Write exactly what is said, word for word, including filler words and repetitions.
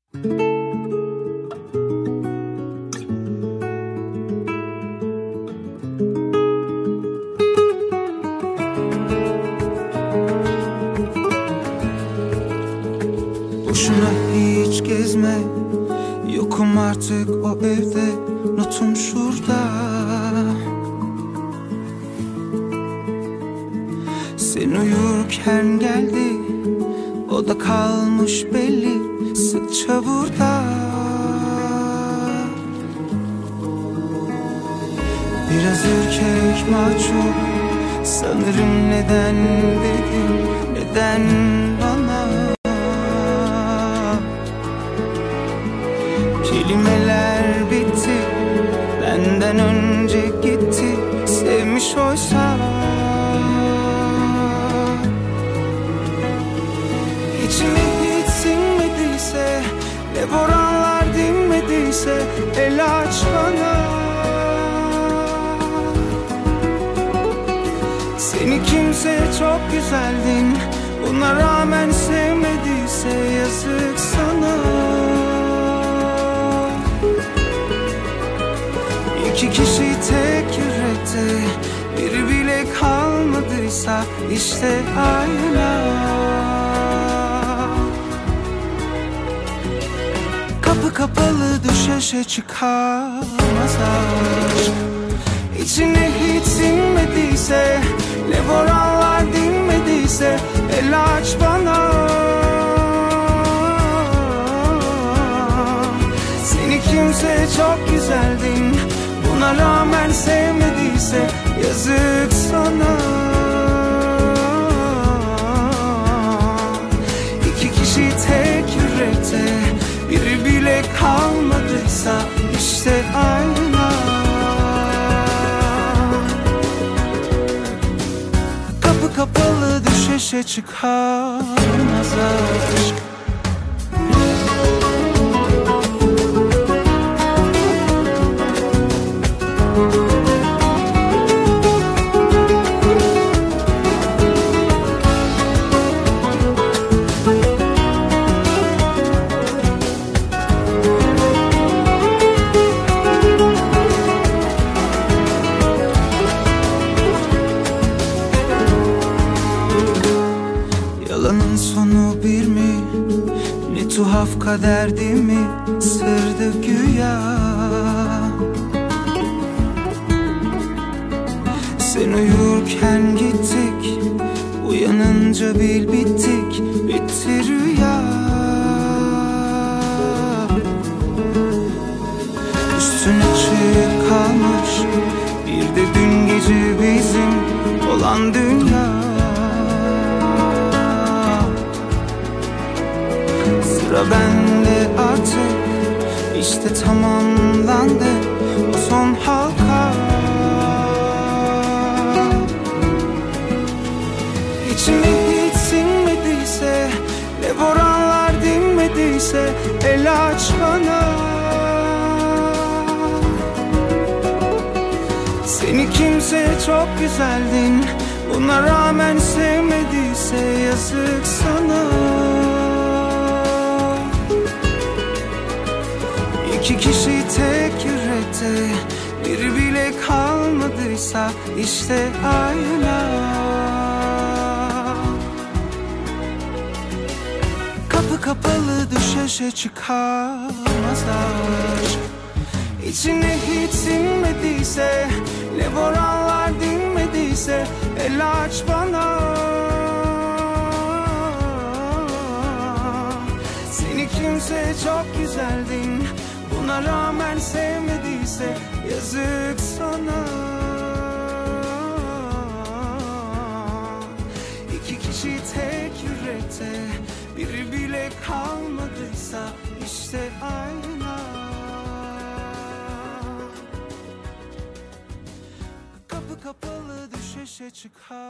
Boşuna hiç gezme, yokum artık o evde, notum şurada. Sen uyurken geldi, o da kalmış belli, sıkça burada. Biraz ürkek, mahcup, sanırım neden dedim, neden bana? Kelimeler bitti, benden önce gitti, sevmiş oysa. İçime hiç sinmediyse, ne boranlar dinmediyse, el aç bana. Seni kimse çok güzeldin, buna rağmen sevmediyse yazık sana. İki kişi tek yürekte, biri bile kalmadıysa işte ayna. Kapı kapalı düşeşe çıkamaz aşk. İçine hiç sinmediyse, ne boranlar dinmediyse, el aç bana. Seni kimse çok güzeldin, buna rağmen sevmediyse yazık sana. İki kişi tek yürekte, biri bile kalmadıysa işte ayna. Kapı kapalı düşeşe çıkamaz aşk. Yalanın sonu bir mi? Ne tuhaf kader değil mi? Sırdı güya. Sen uyurken gittik, uyanınca bil bittik, bitti rüya. Üstüne çığ kalmış, bir de dün gece bizim olan dünya. Sıra bende artık, işte tamamlandı o son halka. İçime hiç sinmediyse, ne boranlar dinmediyse, el aç bana. Seni kimse çok güzeldin, buna rağmen sevmediyse yazık sana. İki kişi tek yürekte, biri bile kalmadıysa işte ayna. Kapı kapalı düşeşe çıkamaz aşk. İçine hiç sinmediyse, ne boranlar dinmediyse, el aç bana. Seni kimse çok güzeldin, buna rağmen sevmediyse yazık sana. İki kişi tek yürekte, biri bile kalmadıysa işte ayna. Kapı kapalı düşeşe çıkar.